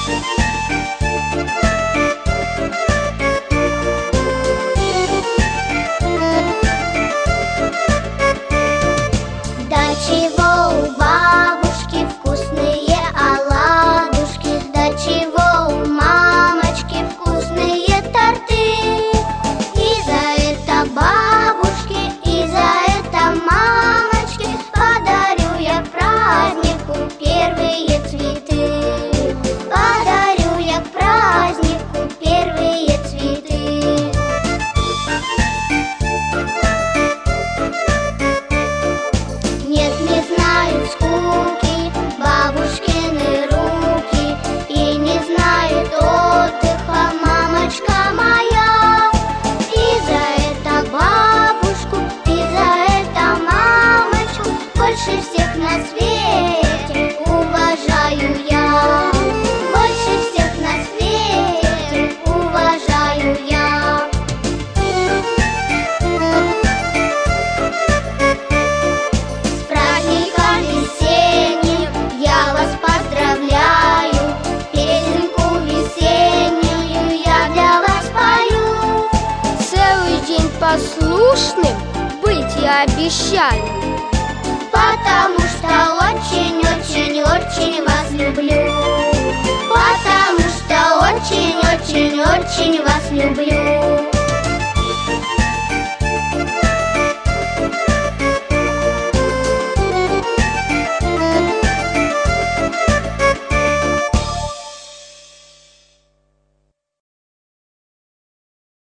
До чего у бабушки вкусные оладушки, до чего у мамочки вкусные торты. И за это бабушке, и за это мамочке подарю я к празднику первые цветы. Подарю я к празднику первые цветы. Нет, не знают скуки бабушкины руки, и не знает отдыха мамочка моя. И за это бабушку, и за это мамочку больше всех на свете уважаю я. Больше всех на свете уважаю я. С праздником весенним я вас поздравляю, песенку весеннюю я для вас пою. Целый день послушным быть я обещаю. Потому что очень-очень-очень вас люблю. Потому что очень-очень-очень вас люблю.